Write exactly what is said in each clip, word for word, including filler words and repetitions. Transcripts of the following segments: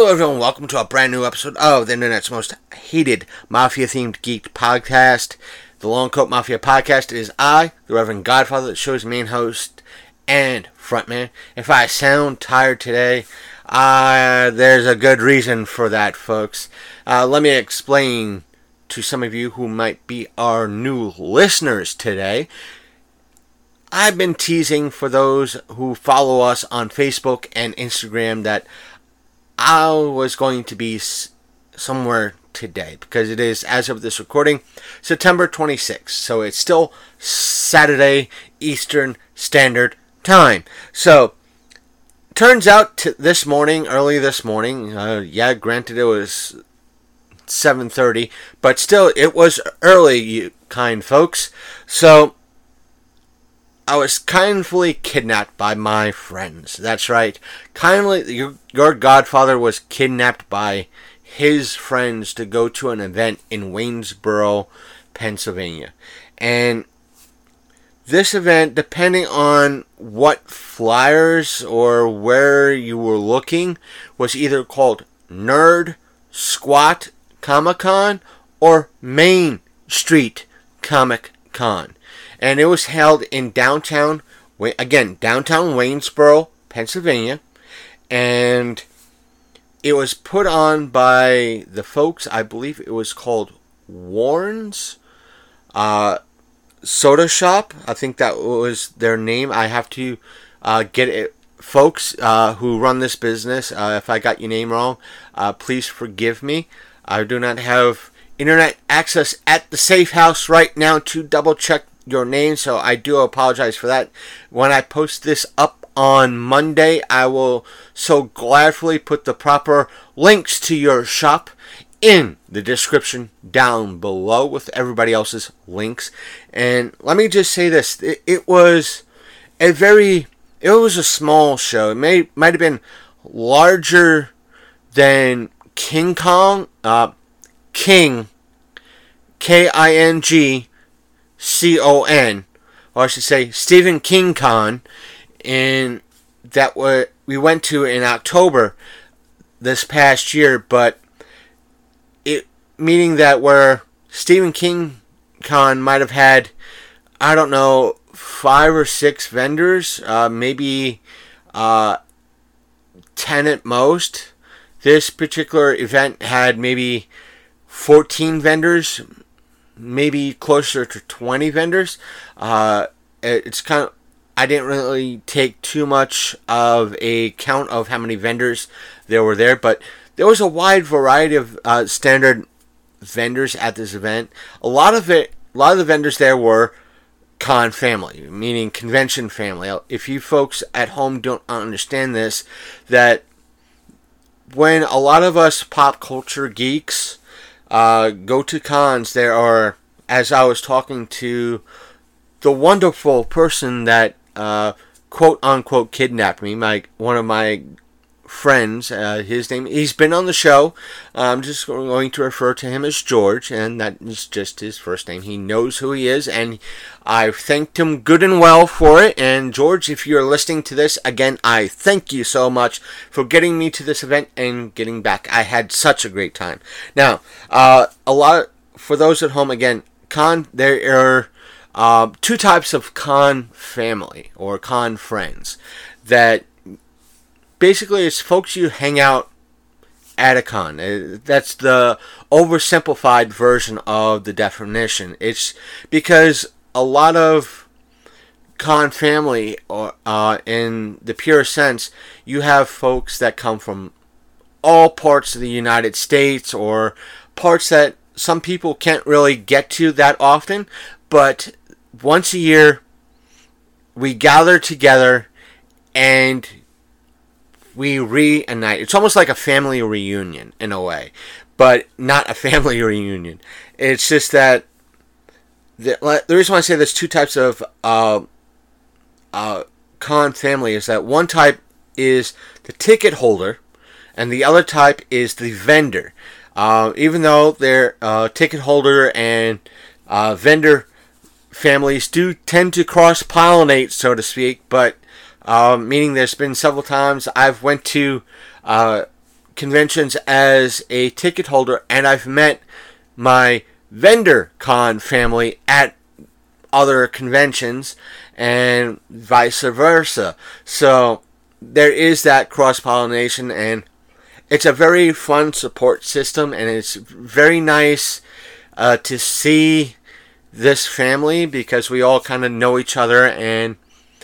Hello everyone, welcome to a brand new episode of the internet's most hated Mafia-themed geek podcast. The Long Coat Mafia podcast is I, the Reverend Godfather, the show's main host and frontman. If I sound tired today, uh, there's a good reason for that, folks. Uh, let me explain to some of you who might be our new listeners today. I've been teasing for those who follow us on Facebook and Instagram that I was going to be somewhere today because it is, as of this recording, September twenty-sixth. So it's still Saturday Eastern Standard Time. So turns out to this morning, early this morning, uh, yeah, granted it was seven thirty, but still it was early, you kind folks. So I was kindly kidnapped by my friends. That's right. Kindly, your, your godfather was kidnapped by his friends to go to an event in Waynesboro, Pennsylvania. And this event, depending on what flyers or where you were looking, was either called Nerd Squat Comic Con or Main Street Comic Con. And it was held in downtown, again, downtown Waynesboro, Pennsylvania. And it was put on by the folks, I believe it was called Warren's uh, Soda Shop. I think that was their name. I have to uh, get it. Folks uh, who run this business, uh, if I got your name wrong, uh, please forgive me. I do not have internet access at the safe house right now to double check your name, so I do apologize for that. When I post this up on Monday, I will so gladly put the proper links to your shop in the description down below with everybody else's links. And let me just say this, it, it was a very it was a small show. It may might have been larger than King Kong uh King K I N G C O N, or I should say Stephen King Con, and that what we went to in October this past year, but it meaning that where Stephen King Con might have had, I don't know, five or six vendors, uh, maybe uh, ten at most. This particular event had maybe fourteen vendors, maybe closer to twenty vendors. Uh, it's kind of, I didn't really take too much of a count of how many vendors there were there, but there was a wide variety of uh, standard vendors at this event. A lot of it, a lot of the vendors there were con family, meaning convention family. If you folks at home don't understand this, that when a lot of us pop culture geeks Uh, go to cons, there are, as I was talking to the wonderful person that uh, quote unquote kidnapped me, my one of my friends, uh, his name, he's been on the show. I'm just going to refer to him as George, and that is just his first name. He knows who he is, and I've thanked him good and well for it. And George, if you're listening to this, again, I thank you so much for getting me to this event and getting back. I had such a great time. Now, uh, a lot, for those at home, again, con, there are uh, two types of con family or con friends that basically, it's folks you hang out at a con. That's the oversimplified version of the definition. It's because a lot of con family, or uh, in the pure sense, you have folks that come from all parts of the United States, or parts that some people can't really get to that often, but once a year, we gather together and we reunite. It's almost like a family reunion in a way, but not a family reunion. It's just that the, the reason why I say there's two types of uh, uh, con family is that one type is the ticket holder, and the other type is the vendor. Uh, even though their uh, ticket holder and uh, vendor families do tend to cross-pollinate, so to speak, but Um, meaning there's been several times I've went to uh, conventions as a ticket holder, and I've met my vendor con family at other conventions and vice versa. So there is that cross-pollination, and it's a very fun support system, and it's very nice uh, to see this family, because we all kind of know each other and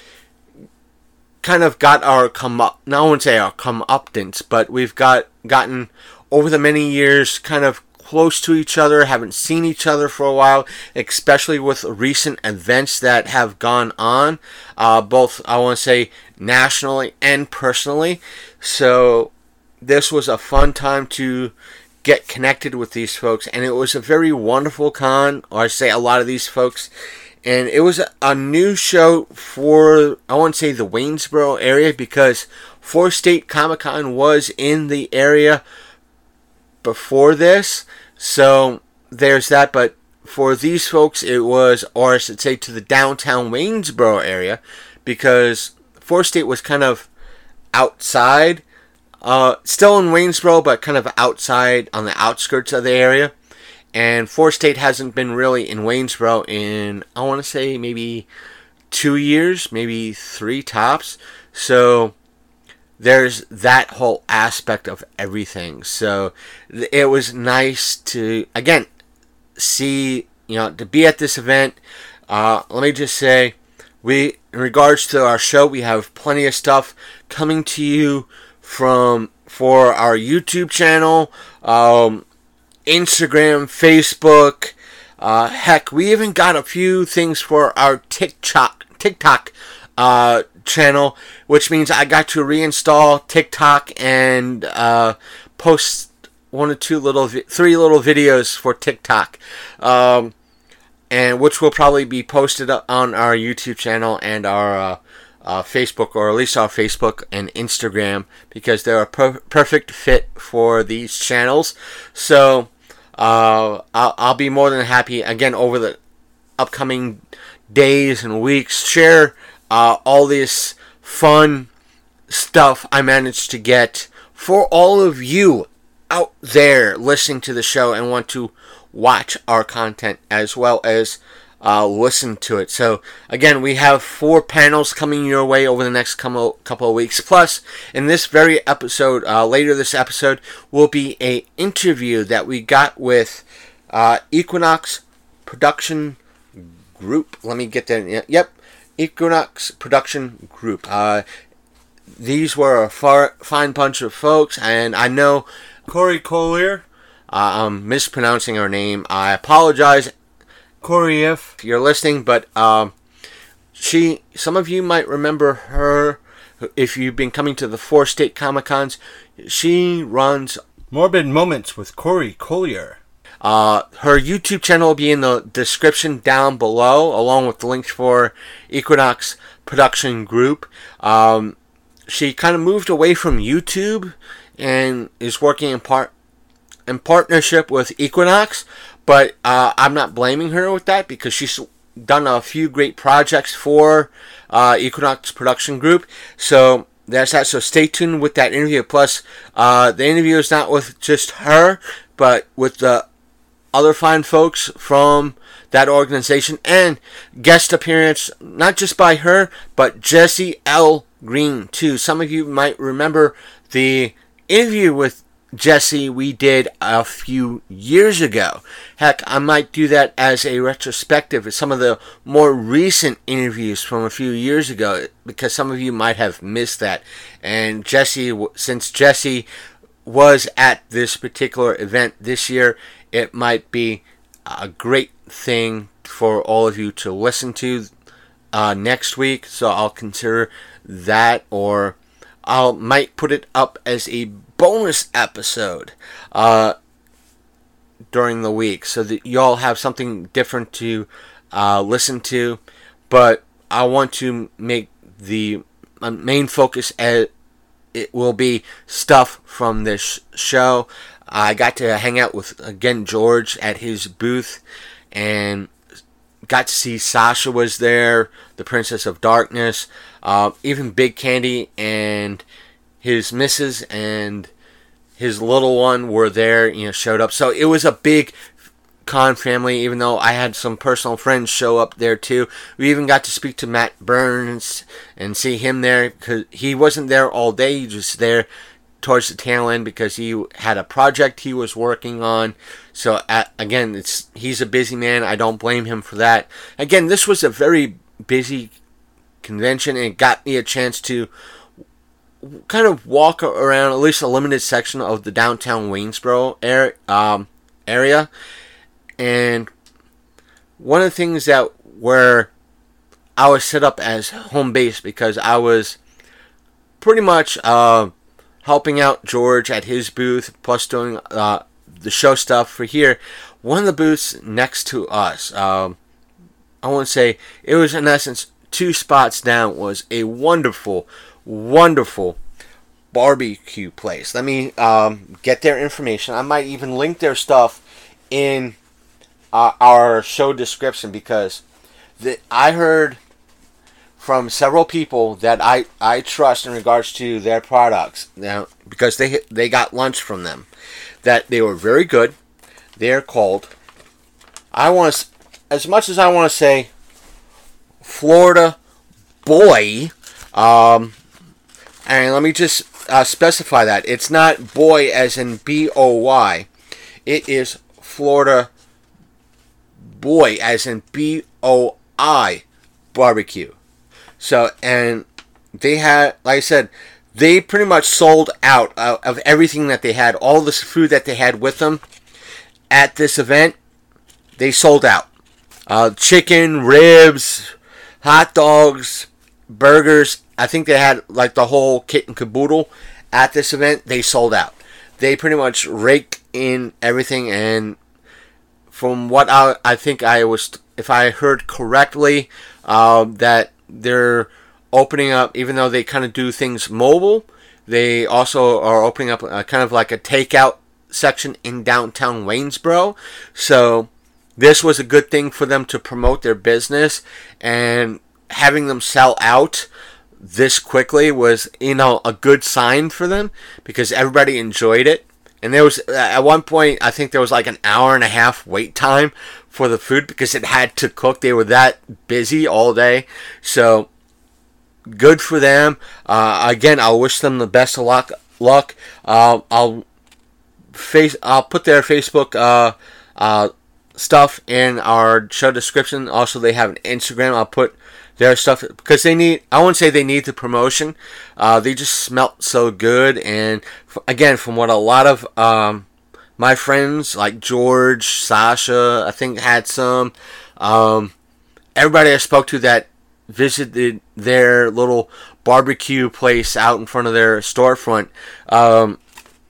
kind of got our come up, no, I wouldn't say our comeuppance, but we've got gotten over the many years kind of close to each other, haven't seen each other for a while, especially with recent events that have gone on, uh, both, I want to say, nationally and personally. So this was a fun time to get connected with these folks, and it was a very wonderful con, or I say a lot of these folks, and it was a, a new show for, I want to say, the Waynesboro area, because Four State Comic Con was in the area before this, so there's that. But for these folks, it was, or I should say, to the downtown Waynesboro area, because Four State was kind of outside, uh, still in Waynesboro, but kind of outside on the outskirts of the area. And Four State hasn't been really in Waynesboro in, I want to say, maybe two years, maybe three tops. So there's that whole aspect of everything. So it was nice to, again, see, you know, to be at this event. Uh, let me just say, we, in regards to our show, we have plenty of stuff coming to you from, for our YouTube channel, um, Instagram, Facebook, uh, heck, we even got a few things for our TikTok, TikTok, uh, channel, which means I got to reinstall TikTok and uh, post one or two little, vi- three little videos for TikTok, um, and which will probably be posted on our YouTube channel and our uh, uh, Facebook, or at least our Facebook and Instagram, because they're a per- perfect fit for these channels. So uh, I'll, I'll be more than happy, again, over the upcoming days and weeks, share Uh, all this fun stuff I managed to get for all of you out there listening to the show and want to watch our content as well as uh, listen to it. So again, we have four panels coming your way over the next couple couple of weeks. Plus, in this very episode, uh, later this episode, will be a interview that we got with uh, Equinox Production Group. Let me get that. Yep. Equinox Production Group. Uh, these were a far, fine bunch of folks, and I know Corey Collier. Uh, I'm mispronouncing her name. I apologize, Corey, if you're listening. But um, she, some of you might remember her if you've been coming to the Four State Comic Cons. She runs Morbid Moments with Corey Collier. Uh, her YouTube channel will be in the description down below, along with the links for Equinox Production Group. Um, she kind of moved away from YouTube and is working in part in partnership with Equinox, but uh, I'm not blaming her with that, because she's done a few great projects for uh, Equinox Production Group. So that's that. So stay tuned with that interview. Plus, uh, the interview is not with just her, but with the other fine folks from that organization, and guest appearance not just by her, but Jesse L. Green too. Some of you might remember the interview with Jesse we did a few years ago. Heck, I might do that as a retrospective of some of the more recent interviews from a few years ago, because some of you might have missed that. And Jesse, since Jesse was at this particular event this year, it might be a great thing for all of you to listen to uh, next week. So I'll consider that, or I might put it up as a bonus episode uh, during the week, so that y'all have something different to uh, listen to. But I want to make the main focus as it will be stuff from this show. I got to hang out with, again, George at his booth, and got to see Sasha was there, the Princess of Darkness, uh, even Big Candy and his missus and his little one were there, you know, showed up. So it was a big con family, even though I had some personal friends show up there too. We even got to speak to Matt Burns and see him there, because he wasn't there all day. He was just there towards the tail end because he had a project he was working on. So at, again, it's he's a busy man. I don't blame him for that. Again, this was a very busy convention, and it got me a chance to kind of walk around at least a limited section of the downtown Waynesboro area. Um, area. And one of the things that where I was set up as home base, because I was pretty much uh, helping out George at his booth, plus doing uh, the show stuff for here. One of the booths next to us, um, I want to say it was in essence two spots down, was a wonderful, wonderful barbecue place. Let me um, get their information. I might even link their stuff in Uh, our show description, because the, I heard from several people that I, I trust in regards to their products, now, because they they got lunch from them, that they were very good. They're called, I want to, as much as I want to say Florida Boy, um, and let me just uh, specify that it's not boy as in B O Y, it is Florida Boy as in B O I barbecue. So, and they had, like I said, they pretty much sold out of, of everything that they had. All this food that they had with them at this event, they sold out. Uh, chicken, ribs, hot dogs, burgers. I think they had like the whole kit and caboodle at this event. They sold out. They pretty much raked in everything, and from what I, I think I was, if I heard correctly, uh, that they're opening up, even though they kind of do things mobile, they also are opening up a, kind of like a takeout section in downtown Waynesboro. So this was a good thing for them to promote their business, and having them sell out this quickly was, you know, a good sign for them, because everybody enjoyed it. And there was, at one point, I think there was like an hour and a half wait time for the food because it had to cook. They were that busy all day. So, good for them. Uh, again, I'll wish them the best of luck. luck. Uh, I'll face, I'll put their Facebook uh, uh, stuff in our show description. Also, they have an Instagram. I'll put their stuff, because they need, I wouldn't say they need the promotion. Uh, they just smelt so good. And f- again, from what a lot of um, my friends, like George, Sasha, I think had some, um, everybody I spoke to that visited their little barbecue place out in front of their storefront, um,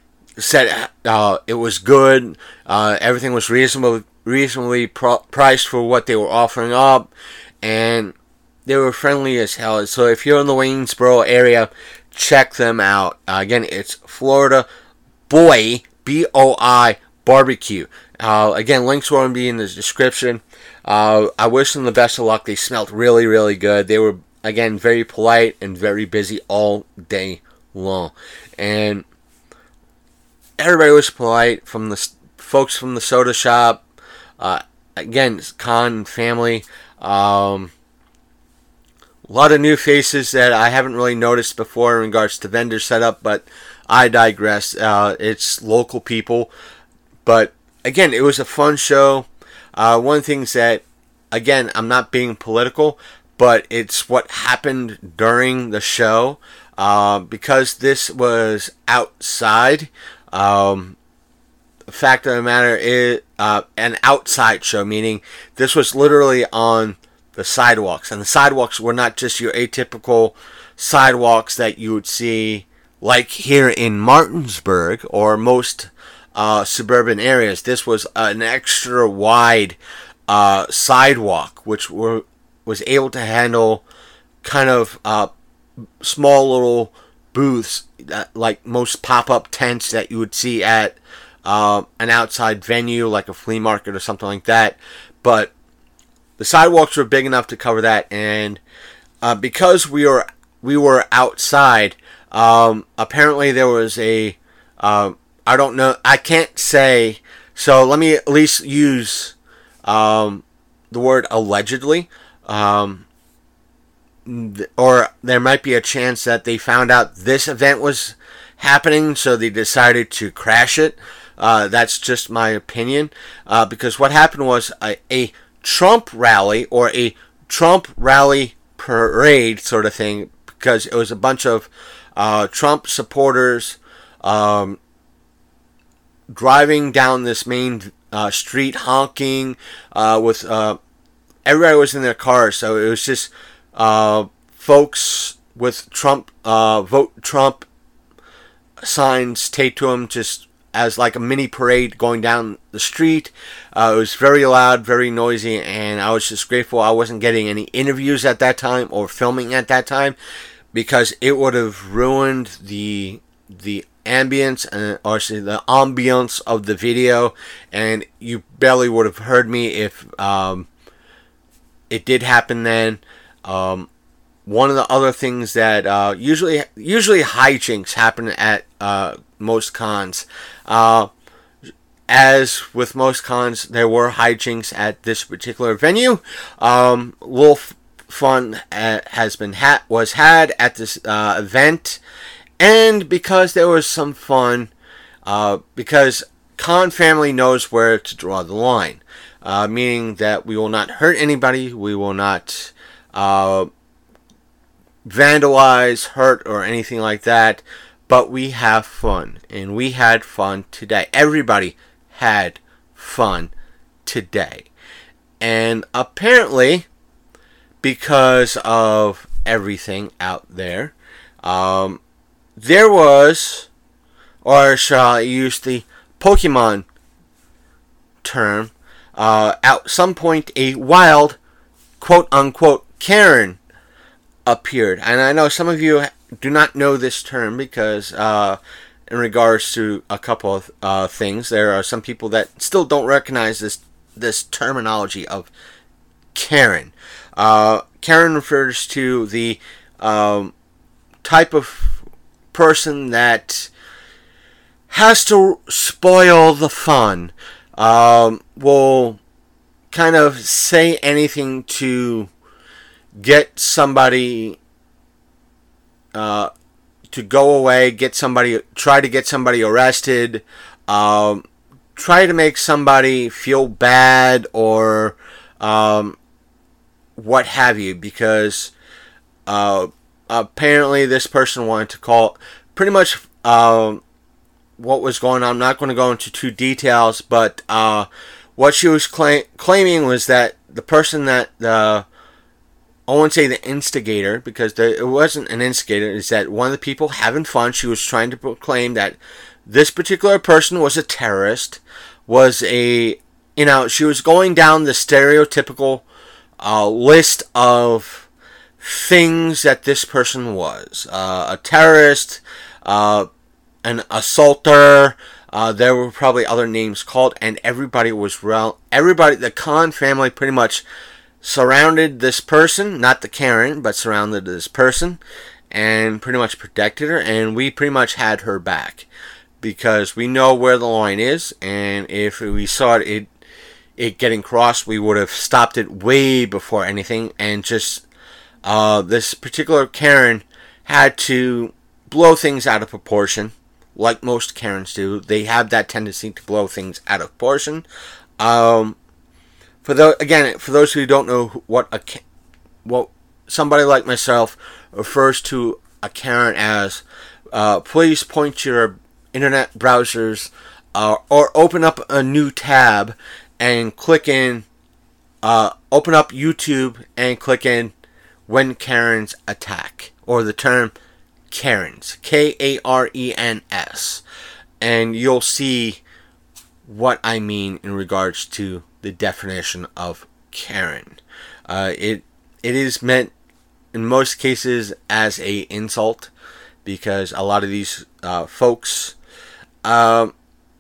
said uh, it was good. Uh, everything was reasonable, reasonably pro- priced for what they were offering up. And they were friendly as hell. So if you're in the Waynesboro area, check them out. Uh, again, it's Florida Boy, B O I Barbecue. Uh, again, links will be in the description. Uh, I wish them the best of luck. They smelled really, really good. They were, again, very polite and very busy all day long. And everybody was polite, from the folks from the soda shop. Uh, again, Con family. Um... A lot of new faces that I haven't really noticed before in regards to vendor setup, but I digress. Uh, it's local people. But again, it was a fun show. Uh, one of the things that, again, I'm not being political, but it's what happened during the show. Uh, because this was outside, um, the fact of the matter is uh, an outside show, meaning this was literally on the sidewalks, and the sidewalks were not just your atypical sidewalks that you would see like here in Martinsburg or most uh, suburban areas. This was an extra wide uh, sidewalk, which were was able to handle kind of uh, small little booths, that, like most pop-up tents that you would see at uh, an outside venue like a flea market or something like that. But the sidewalks were big enough to cover that, and uh, because we were we were outside, um, apparently there was a uh, I don't know. I can't say. So let me at least use um, the word allegedly. Um, th- or there might be a chance that they found out this event was happening, so they decided to crash it. Uh, that's just my opinion. Uh, because what happened was a, a Trump rally, or a Trump rally parade sort of thing, because it was a bunch of uh, Trump supporters um, driving down this main uh, street, honking uh, with uh, everybody was in their cars, so it was just uh, folks with Trump uh, vote Trump signs taped to them, just as like a mini parade going down the street. Uh, it was very loud, very noisy, and I was just grateful I wasn't getting any interviews at that time or filming at that time, because it would have ruined the the ambience and or say the ambiance of the video, and you barely would have heard me if um, it did happen then. Um, one of the other things that uh, usually usually hijinks happen at uh, most cons. Uh, as with most cons, there were hijinks at this particular venue. Um, a little f- fun uh, has been ha- was had at this uh, event, and because there was some fun, uh, because Con family knows where to draw the line, uh, meaning that we will not hurt anybody, we will not uh, vandalize, hurt, or anything like that, but we have fun, and we had fun today. Everybody had fun today, and apparently, because of everything out there, um, there was, or shall I use the Pokemon term, uh, at some point a wild, quote-unquote, Karen appeared. And I know some of you do not know this term because uh, in regards to a couple of uh, things, there are some people that still don't recognize this this terminology of Karen. Uh, Karen refers to the um, type of person that has to spoil the fun. Um, will kind of say anything to get somebody uh, to go away, get somebody, try to get somebody arrested, um, try to make somebody feel bad, or um, what have you, because uh, apparently this person wanted to call pretty much uh, what was going on. I'm not going to go into two details, but uh, what she was cla- claiming was that the person that the I won't say the instigator, because the, it wasn't an instigator, is that one of the people having fun, she was trying to proclaim that this particular person was a terrorist, was a, you know, she was going down the stereotypical uh, list of things that this person was. Uh, a terrorist, uh, an assaulter, uh, there were probably other names called, and everybody was, rel- everybody, the Khan family pretty much surrounded this person, not the Karen, but surrounded this person, and pretty much protected her, and we pretty much had her back, because we know where the line is, and if we saw it, it, it getting crossed, we would have stopped it way before anything, and just, uh, this particular Karen had to blow things out of proportion, like most Karens do. They have that tendency to blow things out of proportion. Um, For those, again, for those who don't know what a what somebody like myself refers to a Karen as, uh, please point your internet browsers uh, or open up a new tab and click in, uh, open up YouTube and click in When Karens Attack, or the term Karens, K A R E N S, and you'll see what I mean in regards to the definition of Karen. Uh, it it is meant in most cases as a insult, because a lot of these uh, folks uh,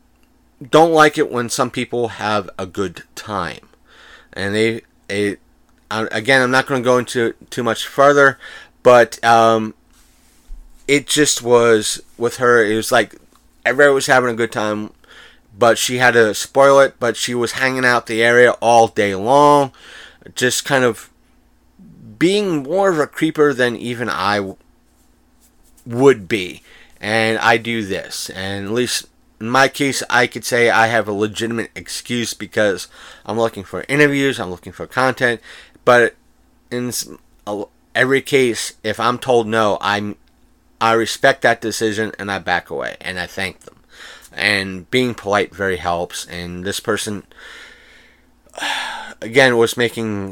don't like it when some people have a good time, and they it, again, I'm not going to go into too much further, but um, it just was with her. It was like everybody was having a good time, but she had to spoil it. But she was hanging out the area all day long, just kind of being more of a creeper than even I w- would be. And I do this, and at least in my case, I could say I have a legitimate excuse because I'm looking for interviews, I'm looking for content. But in every case, if I'm told no, I'm I respect that decision and I back away and I thank them. And being polite very helps. And this person, again, was making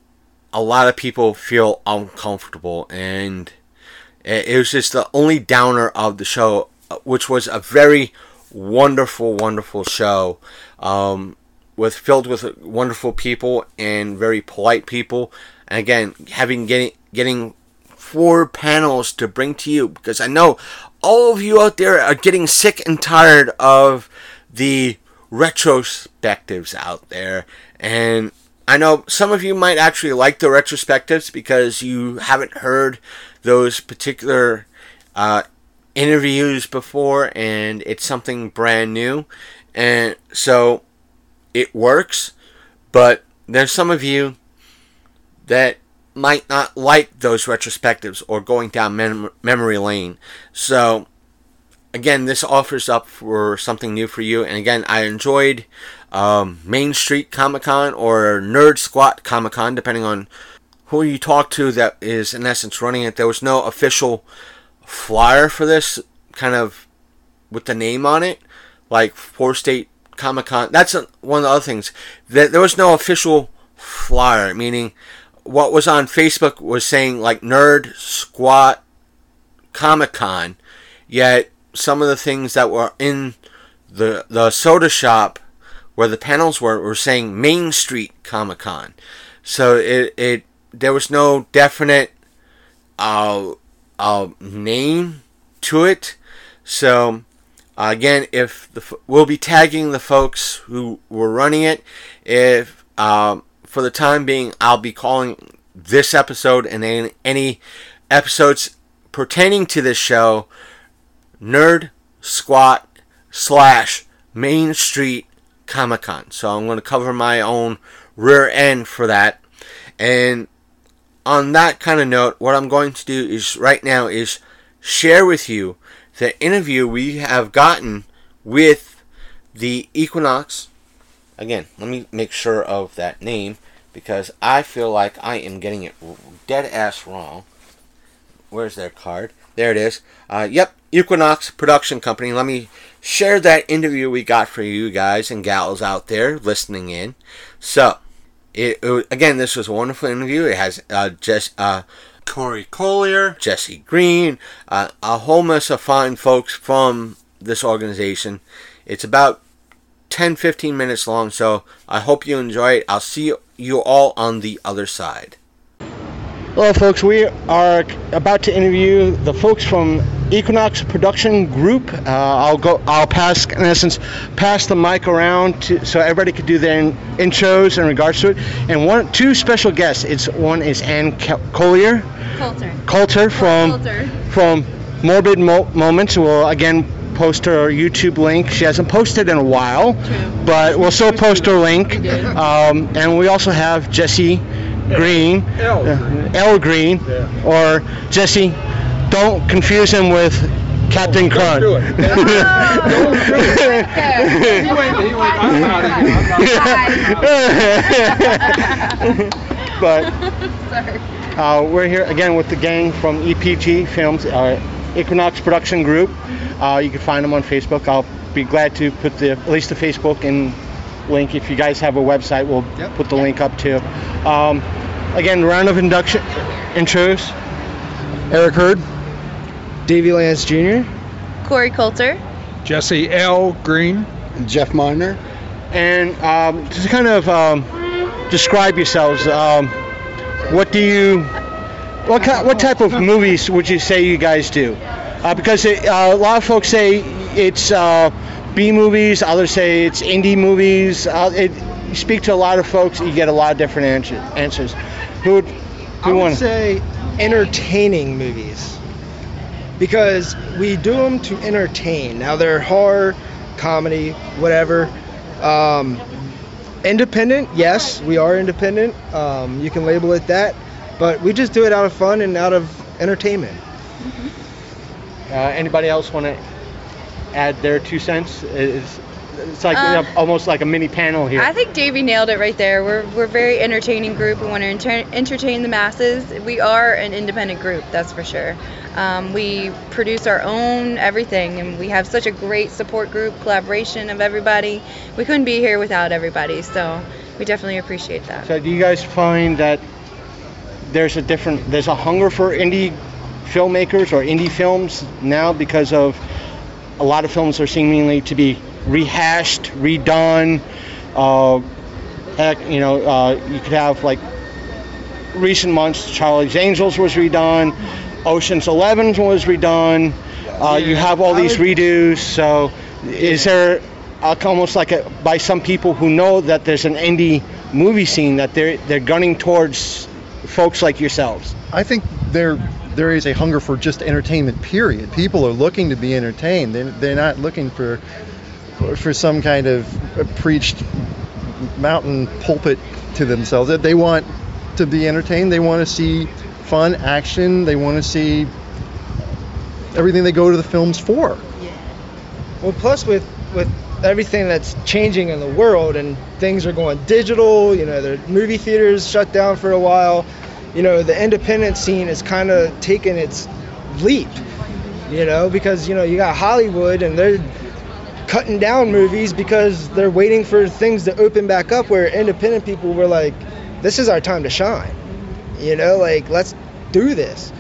a lot of people feel uncomfortable, and it was just the only downer of the show, which was a very wonderful, wonderful show, um, with filled with wonderful people and very polite people. And again, having getting getting four panels to bring to you, because I know all of you out there are getting sick and tired of the retrospectives out there, and I know some of you might actually like the retrospectives because you haven't heard those particular uh, interviews before, and it's something brand new, and so it works. But there's some of you that might not like those retrospectives or going down mem- memory lane. So again, this offers up for something new for you. And again, I enjoyed um, Main Street Comic Con or Nerd Squat Comic Con, depending on who you talk to that is in essence running it. There was no official flyer for this, kind of with the name on it, like Four State Comic Con. That's a, one of the other things. That there was no official flyer, meaning what was on Facebook was saying like Nerd Squat Comic Con, yet some of the things that were in the the soda shop where the panels were were saying Main Street Comic Con. So it it there was no definite uh, uh, name to it. So uh, again, if the we'll be tagging the folks who were running it. If um, for the time being, I'll be calling this episode and any, any episodes pertaining to this show Nerd Squat slash Main Street Comic Con. So I'm going to cover my own rear end for that. And on that kind of note, what I'm going to do is right now is share with you the interview we have gotten with the Equinox. Again, let me make sure of that name because I feel like I am getting it dead ass wrong. Where's their card? There it is. Uh, yep, Equinox Production Company. Let me share that interview we got for you guys and gals out there listening in. So, it, it again, this was a wonderful interview. It has uh, Jess, uh, Corey Collier, Jesse Green, uh, a whole mess of fine folks from this organization. It's about ten to fifteen minutes long, so I hope you enjoy it. I'll see you all on the other side. Hello folks, we are about to interview the folks from Equinox Production Group. Uh, I'll go. I'll pass, in essence, pass the mic around to, so everybody could do their in, intros in regards to it. And one, two special guests. It's one is Ann Collier, Coulter, Coulter from Coulter. from Morbid Mo- Moments. We'll again post her YouTube link. She hasn't posted in a while, True. but we'll still post her link. Um, and we also have Jesse Green, L. uh, L. Green, Yeah. or Jesse. Don't confuse him with Captain Don't Crunch. do it. Oh, He went, he went, I'm out of here. I'm not- But Sorry. uh, we're here again with the gang from E P G Films, uh, Equinox Production Group. Uh, you can find them on Facebook. I'll be glad to put the at least the Facebook and link. If you guys have a website, we'll Yep. put the link up too. Um, again, round of induction intros. Eric Hurd, Davey Lance Junior, Corey Coulter. Jesse L. Green. Jeff Miner. And um, to kind of um, describe yourselves, um, what do you, what kind, what type of movies would you say you guys do? Uh, because it, uh, a lot of folks say it's uh, B movies, others say it's indie movies. Uh, it, you speak to a lot of folks, you get a lot of different answer, answers. Who would, who I would want? say entertaining movies. because we do them to entertain. Now they're horror, comedy, whatever. Um, independent, yes, we are independent. Um, you can label it that, but we just do it out of fun and out of entertainment. Uh, anybody else want to add their two cents? It's, it's like Uh, you know, almost like a mini panel here. I think Davey nailed it right there. We're we're a very entertaining group. We want to enter- entertain the masses. We are an independent group, that's for sure. Um, we produce our own everything, and we have such a great support group, collaboration of everybody. We couldn't be here without everybody, so we definitely appreciate that. So do you guys find that there's a different, there's a hunger for indie filmmakers or indie films now because of a lot of films are seemingly to be rehashed, redone. Uh, heck, you know, uh, you could have like recent months, Charlie's Angels was redone, Ocean's Eleven was redone. Uh, you have all these redos. So is there uh, almost like a, by some people who know that there's an indie movie scene that they're they're gunning towards folks like yourselves? I think there there is a hunger for just entertainment, period. People are looking to be entertained. They're, they're not looking for, for for some kind of preached mountain pulpit to themselves. They want to be entertained. They want to see fun action. They want to see everything they go to the films for. Well, plus with with everything that's changing in the world and things are going digital, you know, the movie theaters shut down for a while. You know, the independent scene is kind of taking its leap, you know, because, you know, you got Hollywood and they're cutting down movies because they're waiting for things to open back up, where independent people were like, this is our time to shine, you know, like, let's do this.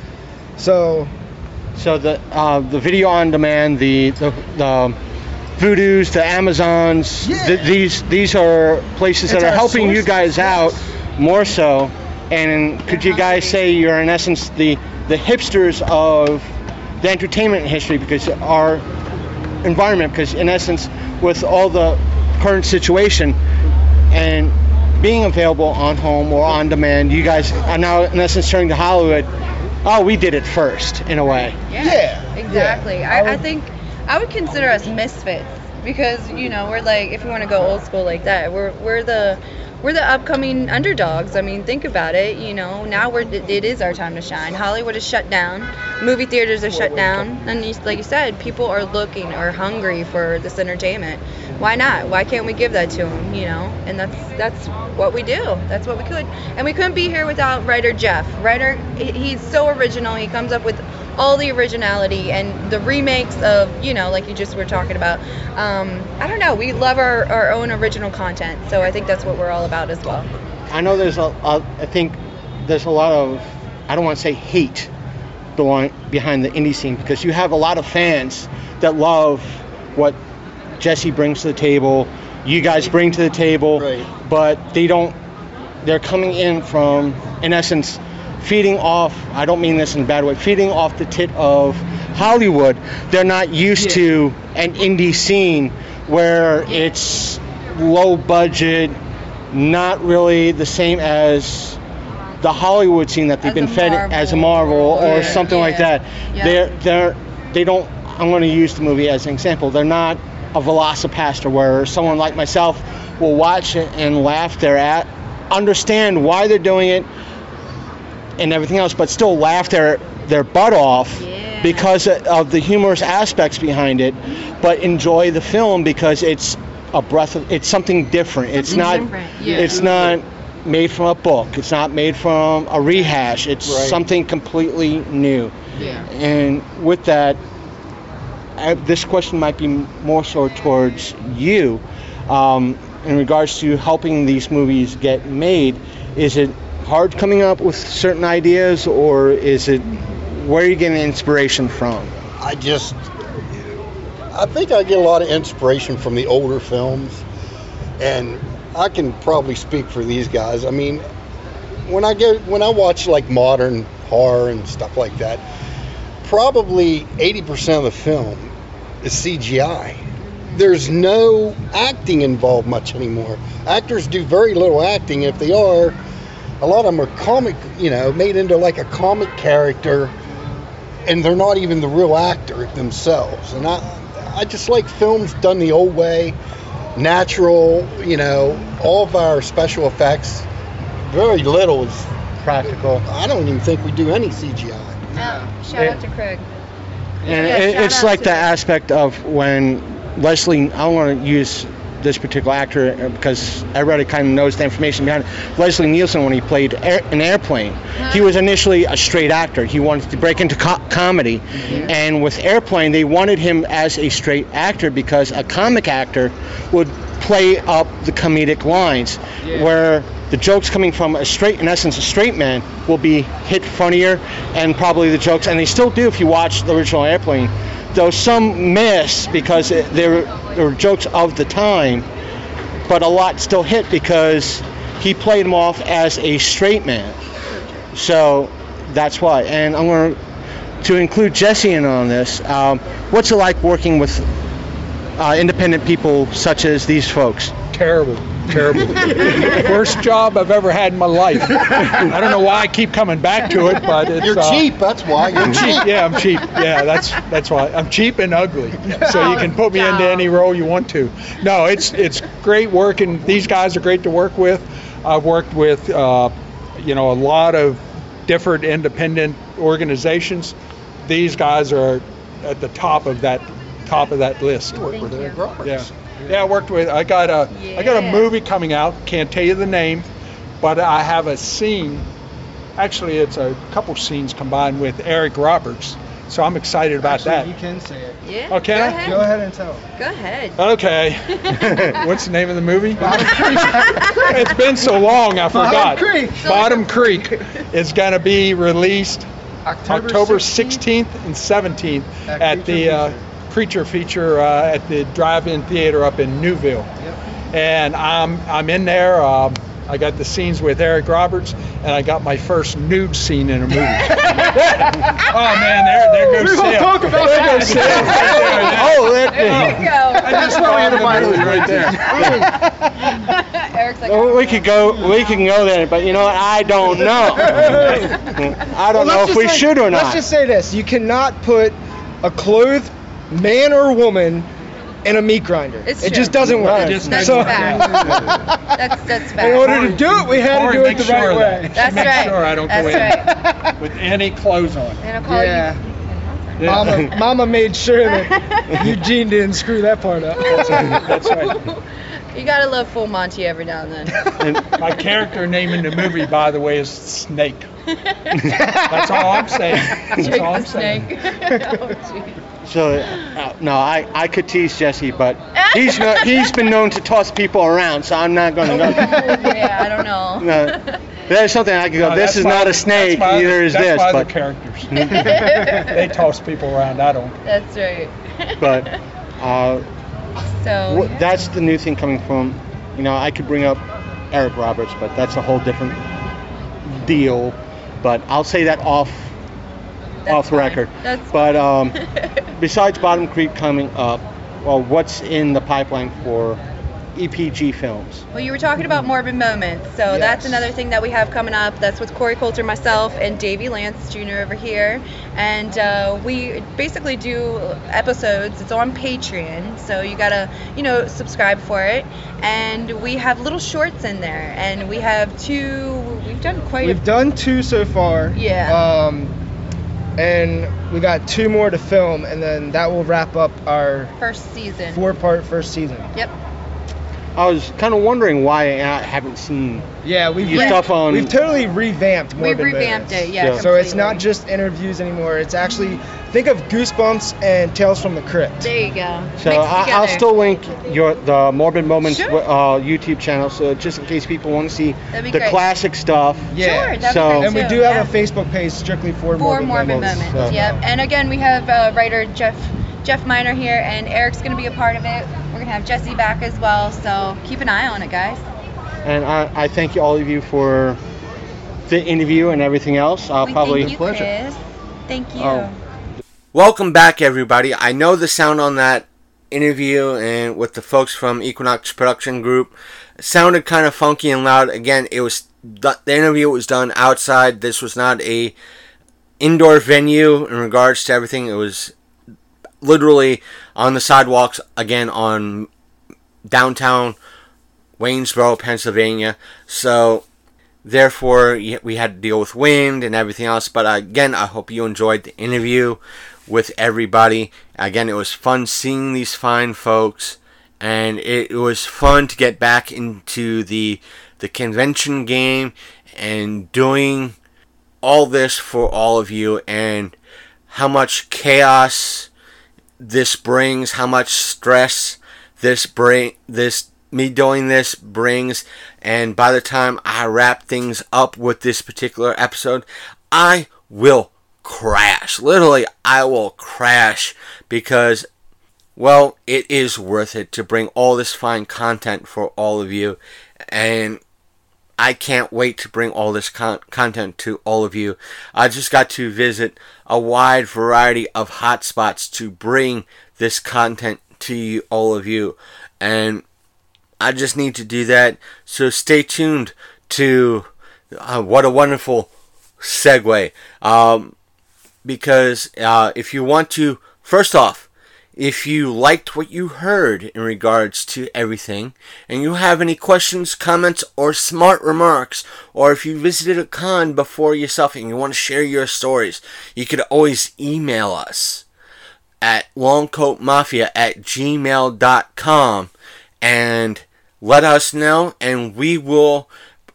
So So the uh, the video on demand, the the, the Voodoos, the Amazons, th- these these are places It's that are our helping you sources, guys out more so. And could you guys say you're in essence the the hipsters of the entertainment history, because our environment, because in essence with all the current situation and being available on home or on demand, you guys are now in essence turning to Hollywood. Oh, we did it first, in a way. Yeah, Yeah, exactly. yeah. I, I think I would consider us misfits because, you know, we're like, if you want to go old school like that, we're we're the we're the upcoming underdogs. I mean, think about it. You know, now we're it, it is our time to shine. Hollywood is shut down, movie theaters are shut down, and you, like you said, people are looking or hungry for this entertainment. Why not? Why can't we give that to them? You know, and that's that's what we do. That's what we could. And we couldn't be here without writer Jeff. Writer, he, he's so original. He comes up with all the originality and the remakes of, you know, like you just were talking about. Um, I don't know. We love our, our own original content, so I think that's what we're all about as well. I know there's a, a I think there's a lot of, I don't want to say hate belong, behind the indie scene, because you have a lot of fans that love what Jesse brings to the table, you guys bring to the table, Right. but they don't, they're coming in from, in essence, feeding off, I don't mean this in a bad way, feeding off the tit of Hollywood. They're not used Yeah. to an indie scene where it's low budget, not really the same as the Hollywood scene that they've As been a fed Marvel as a Marvel or Yeah. something like Yeah. that. Yeah. They're they're they don't. I'm going to use the movie as an example. They're not a Velocipaster where someone like myself will watch it and laugh thereat, understand why they're doing it and everything else, but still laugh their their butt off Yeah. because of the humorous aspects behind it, but enjoy the film because it's a breath of, it's something different. It's Something not different, yeah. it's not made from a book. It's not made from a rehash. It's Right. something completely new. Yeah. And with that, I, this question might be more so towards you, um, in regards to helping these movies get made. Is it hard coming up with certain ideas, or is it, where are you getting inspiration from? I just, I think I get a lot of inspiration from the older films, and I can probably speak for these guys. I mean, when I get, when I watch like modern horror and stuff like that, probably eighty percent of the film is C G I. There's no acting involved much anymore. Actors do very little acting. If they are, a lot of them are comic, you know, made into like a comic character. and they're not even the real actor themselves. And I, I just like films done the old way, natural. You know, all of our special effects, very little is Practical. I don't even think we do any C G I. Oh, shout out to Craig. And Yeah, it, shout it's out like to the him. aspect of when Leslie, I want to use this particular actor because everybody kind of knows the information behind it. Leslie Nielsen, when he played air, an Airplane, he was initially a straight actor. He wanted to break into co- comedy. And with Airplane, they wanted him as a straight actor because a comic actor would play up the comedic lines, where the jokes coming from a straight, in essence, a straight man, will be hit funnier, and probably the jokes, and they still do if you watch the original Airplane, though some miss because it, they, were, they were jokes of the time, but a lot still hit because he played them off as a straight man. So that's why. And I'm going to include Jesse in on this. Um, what's it like working with uh, independent people such as these folks? Terrible, terrible. Worst job I've ever had in my life. I don't know why I keep coming back to it, but it's You're uh, cheap, that's why. You're I'm cheap. cheap. Yeah, I'm cheap. Yeah, that's that's why I'm cheap and ugly. So you can put me into any role you want to. No, it's it's great working. These guys are great to work with. I've worked with uh, you know a lot of different independent organizations. These guys are at the top of that top of that list. Work with Eric Roberts. Yeah. Yeah, I worked with. I got a. I got a Yeah. movie coming out. Can't tell you the name, but I have a scene. Actually, it's a couple scenes combined with Eric Roberts. So I'm excited about Actually, you that. can say it. Yeah. Oh, can go I? Ahead. Go ahead and tell. Go ahead. Okay. What's the name of the movie? It's been so long, I forgot. Bottom Creek. Bottom Creek is going to be released October, October sixteenth. sixteenth and seventeenth At at the Creature uh, Creature Feature uh, at the Drive-In Theater up in Newville. Yep. And I'm I'm in there. Um, I got the scenes with Eric Roberts, and I got my first nude scene in a movie. Oh man, there there goes We won't Sam. talk about there that. goes Sam right there. Oh, that There you go. I just saw him in the movie right there. Eric's like, Well, we could go. We can go there, but you know what? I don't know. I don't Well, know let's if just we say- should or Let's not. just say this: you cannot put a clothed man or woman in a meat grinder. It's it true. just doesn't work. It just That's doesn't fact. work. That's that's In fact. order to do it, we had to Or do it make the sure right of way. that. That's Make right. sure I don't go That's in with any clothes on. And I'll call Yeah. you. Mama, Mama made sure that Eugene didn't screw that part up. That's right. You gotta love full Monty every now and then. My character name in the movie, by the way, is Snake. That's all I'm saying. That's Jake all I'm the saying. Snake. Oh, gee. So, uh, no, I, I could tease Jesse, but he's no, he's been known to toss people around, so I'm not going to go. Yeah, I don't know. No, there's something I could go. No, this that's is my not other- a snake, that's my neither other- is that's this. my other But characters. They toss people around. I don't. That's right. but uh, So. wh- that's the new thing coming from. You know, I could bring up Eric Roberts, but that's a whole different deal. But I'll say that off That's off fine. record. That's But um, besides Bottom Creek coming up, well, what's in the pipeline for E P G films? Well, you were talking about Morbid Moments, so that's Yes. another thing that we have coming up. That's with Corey Coulter, myself, and Davey Lance Junior over here. And uh, we basically do episodes. It's on Patreon, so you gotta, you know, subscribe for it. And we have little shorts in there, and we have two. We've done quite We've a. done two so far. Yeah. Um, and we got two more to film, and then that will wrap up our First season. four-part first season. Yep. I was kind of wondering why I haven't seen Yeah, we've your Yeah. stuff on. we've totally revamped We Morbid revamped Moments. it, yeah. Yeah. So it's not completely. just interviews anymore. It's actually think of Goosebumps and Tales from the Crypt. There you go. So Mixed I, I'll together. still link your the Morbid Moments Sure. uh, YouTube channel, so just in case people want to see That'd be the great. classic stuff. Yeah. Sure, that'd So- be great And we too, do have yeah. a Facebook page strictly for, For Morbid, Morbid Moments. Moments, so- yep. And again, we have uh, writer Jeff Jeff Miner here, and Eric's going to be a part of it. We're going to have Jesse back as well, so keep an eye on it, guys. And I, I thank all of you for the interview and everything else. I'll we probably. thank you, Chris. Thank you. Oh. Welcome back, everybody. I know the sound on that interview and with the folks from Equinox Production Group sounded kind of funky and loud. Again, it was the interview was done outside. This was not a indoor venue in regards to everything. It was literally on the sidewalks again on downtown Waynesboro, Pennsylvania. So therefore we had to deal with wind and everything else. But again, I hope you enjoyed the interview with everybody. Again, it was fun seeing these fine folks, and it was fun to get back into the the convention game and doing all this for all of you, and how much chaos this brings, how much stress this bring this me doing this brings. And by the time I wrap things up with this particular episode, I will crash. Literally, I will crash, because, well, it is worth it to bring all this fine content for all of you, and I can't wait to bring all this con- content to all of you. I just got to visit a wide variety of hotspots to bring this content to you, all of you, and I just need to do that. So stay tuned to uh, what a wonderful segue. Um, because uh, if you want to, first off, if you liked what you heard in regards to everything, and you have any questions, comments, or smart remarks, or if you visited a con before yourself and you want to share your stories, you could always email us at longcoatmafia at gmail dot com and let us know, and we will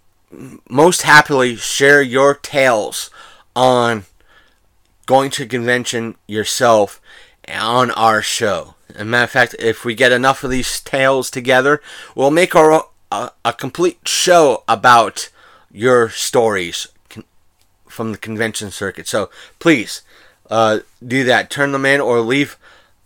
most happily share your tales on going to a convention yourself on our show. As a matter of fact, if we get enough of these tales together, we'll make our a, a complete show about your stories con- from the convention circuit. So please uh, do that. Turn them in or leave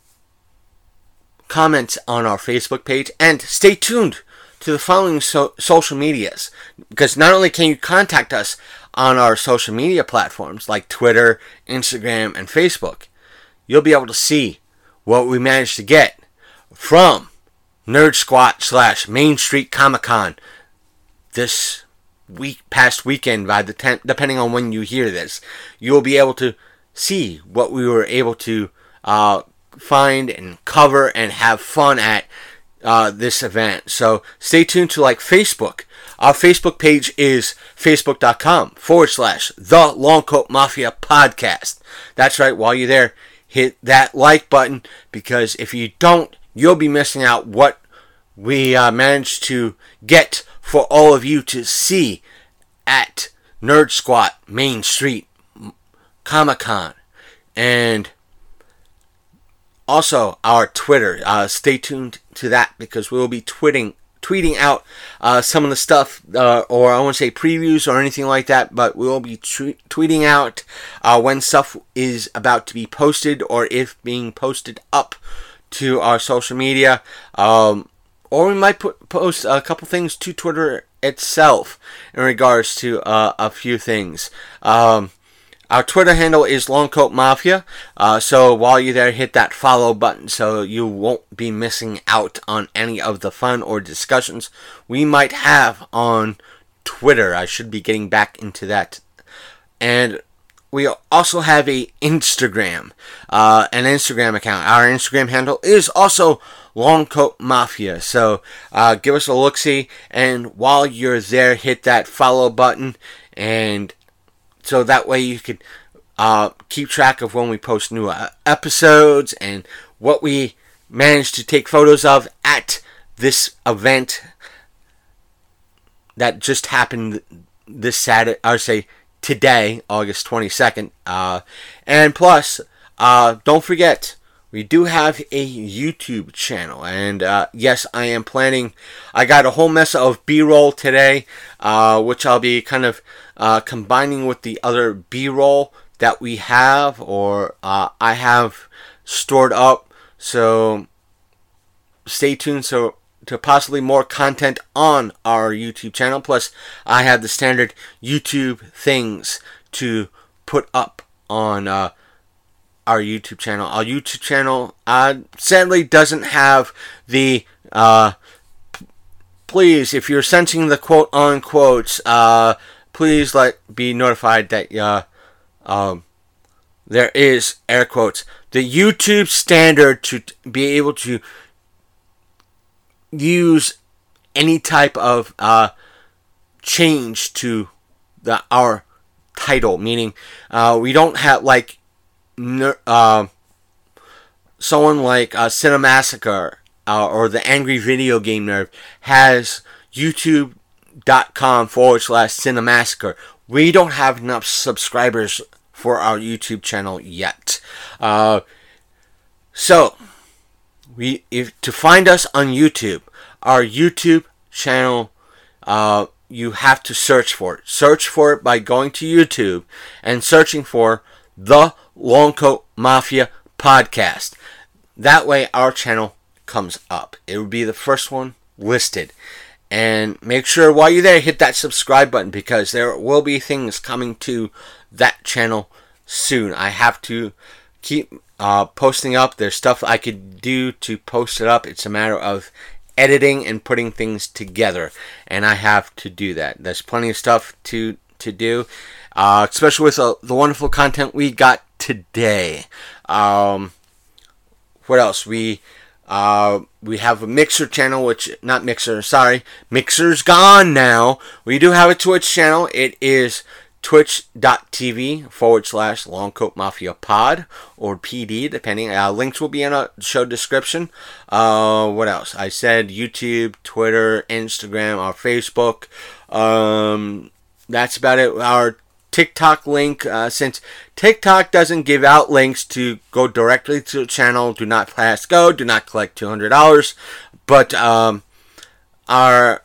comments on our Facebook page, and stay tuned to the following so- social medias, because not only can you contact us on our social media platforms like Twitter, Instagram, and Facebook, you'll be able to see what we managed to get from Nerd Squat slash Main Street Comic Con this week, past weekend, by the tenth, depending on when you hear this. You'll be able to see what we were able to uh, find and cover and have fun at uh, this event. So stay tuned to like Facebook. Our Facebook page is facebook.com forward slash the Longcoat Mafia Podcast. That's right. While you're there, hit that like button, because if you don't, you'll be missing out what we uh, managed to get for all of you to see at Nerd Squat Main Street Comic Con. And also our Twitter. Uh, stay tuned to that, because we will be tweeting tweeting out uh, some of the stuff, uh, or I won't say previews or anything like that, but we will be t- tweeting out uh, when stuff is about to be posted, or if being posted up to our social media. Um, or we might put, post a couple things to Twitter itself in regards to uh, a few things. Um, Our Twitter handle is Longcoat Mafia, uh, so while you're there, hit that follow button so you won't be missing out on any of the fun or discussions we might have on Twitter. I should be getting back into that. And we also have a Instagram, uh, an Instagram account. Our Instagram handle is also Longcoat Mafia, so uh, give us a look-see, and while you're there, hit that follow button, and so that way you can uh, keep track of when we post new uh, episodes and what we managed to take photos of at this event that just happened this Saturday, I would say today, August twenty-second. Uh, and plus, uh, don't forget, we do have a YouTube channel. And uh, yes, I am planning, I got a whole mess of B-roll today, uh, which I'll be kind of uh, combining with the other B-roll that we have, or uh, I have stored up. So stay tuned so to possibly more content on our YouTube channel. Plus, I have the standard YouTube things to put up on uh, our YouTube channel. Our YouTube channel uh, sadly doesn't have the uh, p- please, if you're sensing the quote unquotes, uh, please let be notified that uh, um, there is, air quotes, the YouTube standard to be able to use any type of uh, change to the our title, meaning uh, we don't have like ner- uh, someone like uh, Cinemassacre uh, or the Angry Video Game Nerd has youtube.com forward slash Cinemassacre. We don't have enough subscribers for our YouTube channel yet. Uh, so, we if to find us on YouTube, our YouTube channel, uh, you have to search for it. Search for it by going to YouTube and searching for the Longcoat Mafia Podcast. That way our channel comes up. It will be the first one listed. And make sure while you're there, hit that subscribe button, because there will be things coming to that channel soon. I have to keep uh, posting up. There's stuff I could do to post it up. It's a matter of editing and putting things together, and I have to do that. There's plenty of stuff to to do, uh, especially with uh, the wonderful content we got today. Um, what else? We uh, we have a Mixer channel, which not Mixer, sorry, Mixer's gone now. We do have a Twitch channel. It is twitch.tv forward slash Longcoat Mafia Pod or P D, depending. Uh, links will be in a show description. Uh, what else? I said YouTube, Twitter, Instagram, our Facebook. Um, that's about it. Our TikTok link, uh, since TikTok doesn't give out links to go directly to the channel, do not pass go, do not collect two hundred dollars. But um, our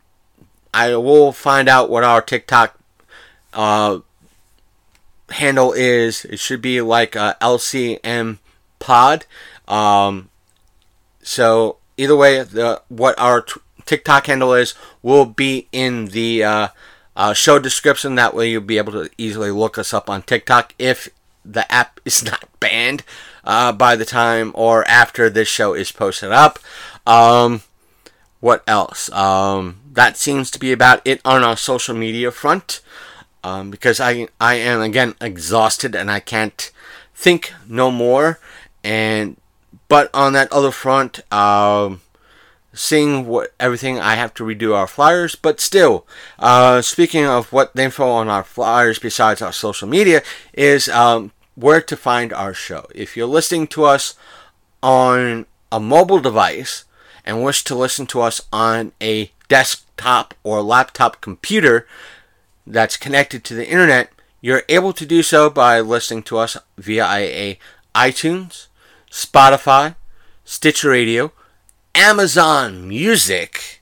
I will find out what our TikTok Uh, handle is. It should be like a L C M pod. Um, so either way, the what our t- TikTok handle is will be in the uh, uh, show description. That way you'll be able to easily look us up on TikTok if the app is not banned uh, by the time or after this show is posted up. Um, what else? Um, that seems to be about it on our social media front. Um, because I I am again exhausted and I can't think no more. And but on that other front, um, seeing what everything I have to redo our flyers. But still, uh, speaking of what the info on our flyers besides our social media is um, where to find our show. If you're listening to us on a mobile device and wish to listen to us on a desktop or laptop computer that's connected to the internet, you're able to do so by listening to us via a iTunes, Spotify, Stitcher Radio, Amazon Music,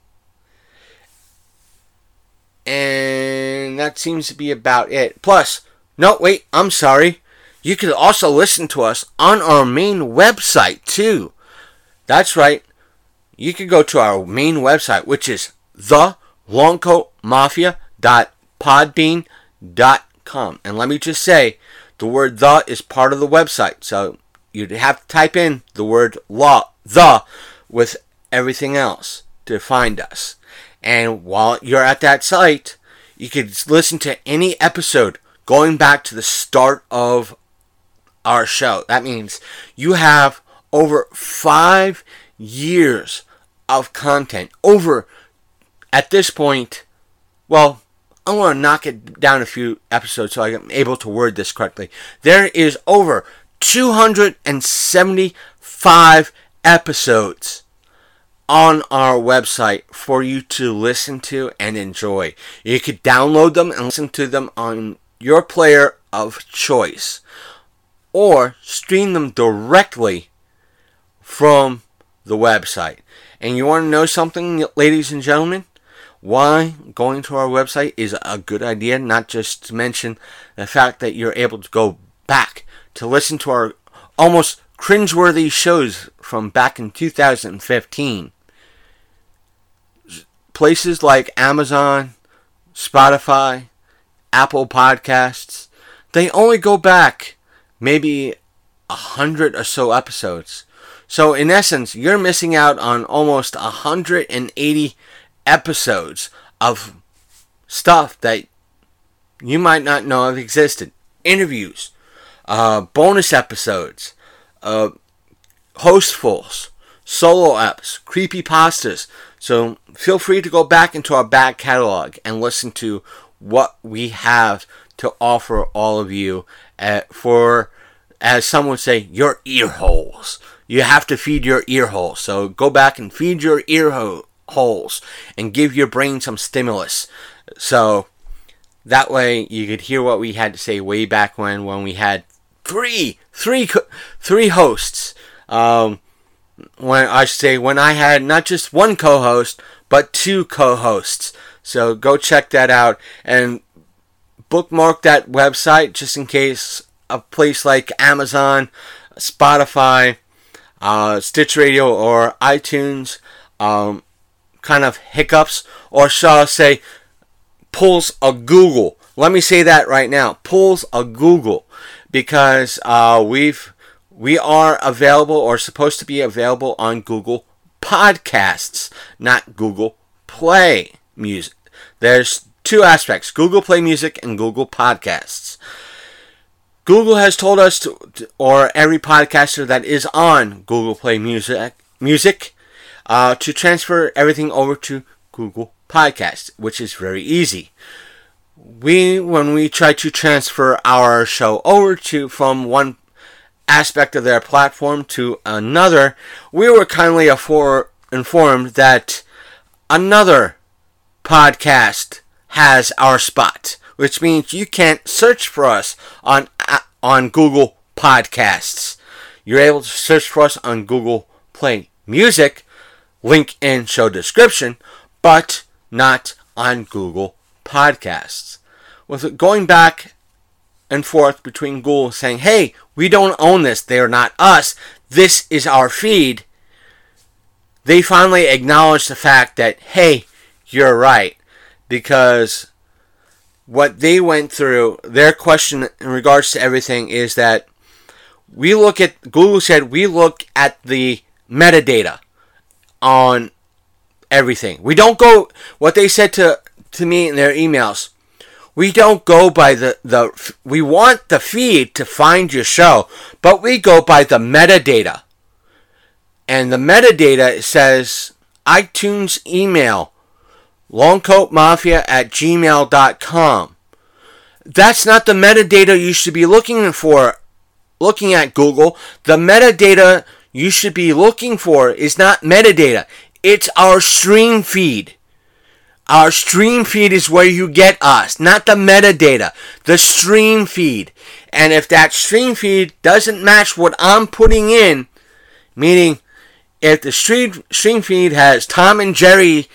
and that seems to be about it. Plus, no, wait, I'm sorry. You can also listen to us on our main website too. That's right. You can go to our main website, which is the longcoat mafia dot podbean dot com. And let me just say, the word the is part of the website. So you'd have to type in the word law, the, with everything else to find us. And while you're at that site, you could listen to any episode going back to the start of our show. That means you have over five years of content. Over, at this point, well, I want to knock it down a few episodes so I'm able to word this correctly. There is over two hundred seventy-five episodes on our website for you to listen to and enjoy. You could download them and listen to them on your player of choice, or stream them directly from the website. And you want to know something, ladies and gentlemen? Why going to our website is a good idea, not just to mention the fact that you're able to go back to listen to our almost cringeworthy shows from back in two thousand fifteen. Places like Amazon, Spotify, Apple Podcasts, they only go back maybe a hundred or so episodes. So in essence, you're missing out on almost one hundred eighty episodes of stuff that you might not know have existed. Interviews, uh, bonus episodes, uh, hostfuls, solo apps, creepypastas. So feel free to go back into our back catalog and listen to what we have to offer all of you uh, for, as some would say, your ear holes. You have to feed your ear holes. So go back and feed your ear ho- holes and give your brain some stimulus. So that way you could hear what we had to say way back when, when we had three, three, three hosts. Um, when I should say when I had not just one co-host, but two co-hosts. So go check that out and bookmark that website just in case a place like Amazon, Spotify, uh, Stitch Radio, or iTunes um, kind of hiccups, or shall I say pulls a Google. Let me say that right now, pulls a Google, because uh, we've we are available, or supposed to be available, on Google Podcasts, not Google Play Music. There's two aspects, Google Play Music and Google Podcasts. Google has told us, to, or every podcaster that is on Google Play Music, music uh, to transfer everything over to Google Podcasts, which is very easy. We, when we try to transfer our show over to from one aspect of their platform to another, we were kindly afore, informed that another podcast has our spot, which means you can't search for us on on Google Podcasts. You're able to search for us on Google Play Music, link in show description, but not on Google Podcasts. With going back and forth between Google saying, hey, we don't own this, they're not us, this is our feed, they finally acknowledged the fact that, hey, you're right, because what they went through, their question in regards to everything is that we look at, Google said, we look at the metadata on everything. We don't go, what they said to, to me in their emails, we don't go by the, the, we want the feed to find your show, but we go by the metadata. And the metadata says iTunes email, longcoatmafia at gmail dot com. That's not the metadata you should be looking for, looking at Google. The metadata you should be looking for is not metadata. It's our stream feed. Our stream feed is where you get us, not the metadata. The stream feed. And if that stream feed doesn't match what I'm putting in, meaning if the stream, stream feed has Tom and Jerry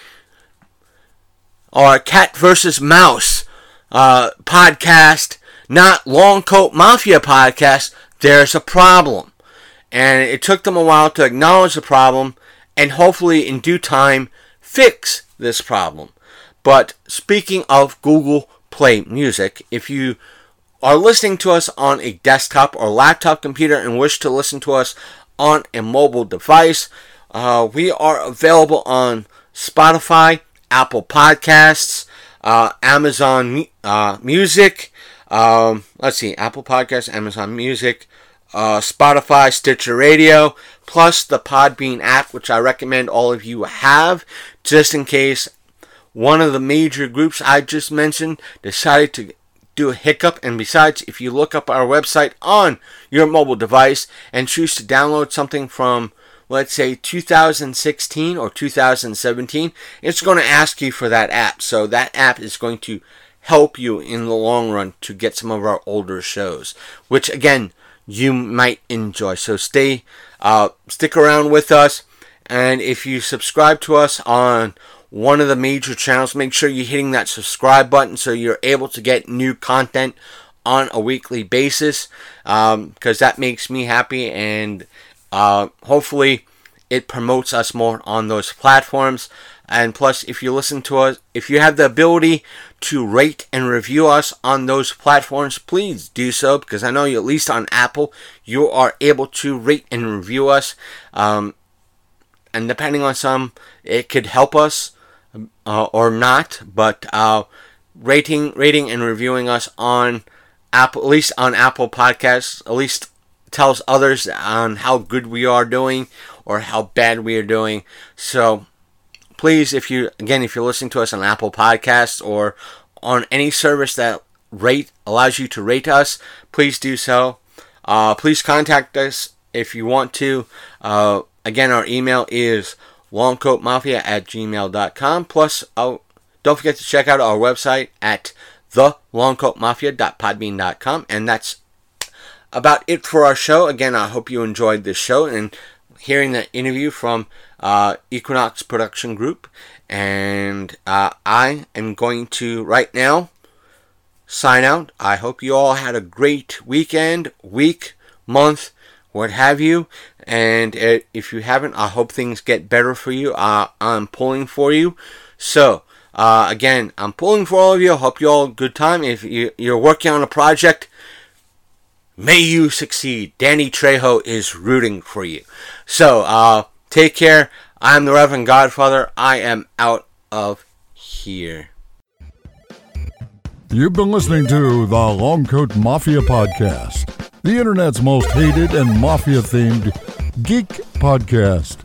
or Cat versus Mouse uh, podcast, not Long Coat Mafia podcast, there's a problem. And it took them a while to acknowledge the problem and hopefully in due time fix this problem. But speaking of Google Play Music, if you are listening to us on a desktop or laptop computer and wish to listen to us on a mobile device, uh, we are available on Spotify, Apple Podcasts, uh, Amazon uh, Music, um, let's see, Apple Podcasts, Amazon Music, uh, Spotify, Stitcher Radio, plus the Podbean app, which I recommend all of you have, just in case one of the major groups I just mentioned decided to do a hiccup. And besides, if you look up our website on your mobile device and choose to download something from, let's say, two thousand sixteen or two thousand seventeen, it's going to ask you for that app. So that app is going to help you in the long run to get some of our older shows, which again, you might enjoy. So stay, uh, stick around with us. And if you subscribe to us on one of the major channels, make sure you're hitting that subscribe button so you're able to get new content on a weekly basis, um, because that makes me happy, and uh, hopefully it promotes us more on those platforms. And plus, if you listen to us, if you have the ability to rate and review us on those platforms, please do so, because I know you, at least on Apple, you are able to rate and review us, um, and depending on some, it could help us uh, or not, but uh, rating rating and reviewing us on Apple, at least on Apple Podcasts, at least tells others on how good we are doing or how bad we are doing. So please, if you again, if you're listening to us on Apple Podcasts or on any service that rate allows you to rate us, please do so. Uh, please contact us if you want to. Uh, again, our email is longcoatmafia at gmail dot com. Plus, uh, don't forget to check out our website at the longcoatmafia dot podbean dot com. And that's about it for our show. Again, I hope you enjoyed this show and hearing the interview from uh, Equinox Production Group. And uh, I am going to, right now, sign out. I hope you all had a great weekend, week, month, what have you. And it, if you haven't, I hope things get better for you. Uh, I'm pulling for you. So, uh, again, I'm pulling for all of you. I hope you all have a good time. If you, you're working on a project, may you succeed. Danny Trejo is rooting for you. So, uh, take care. I'm the Reverend Godfather. I am out of here. You've been listening to the Longcoat Mafia Podcast, the internet's most hated and mafia-themed geek podcast.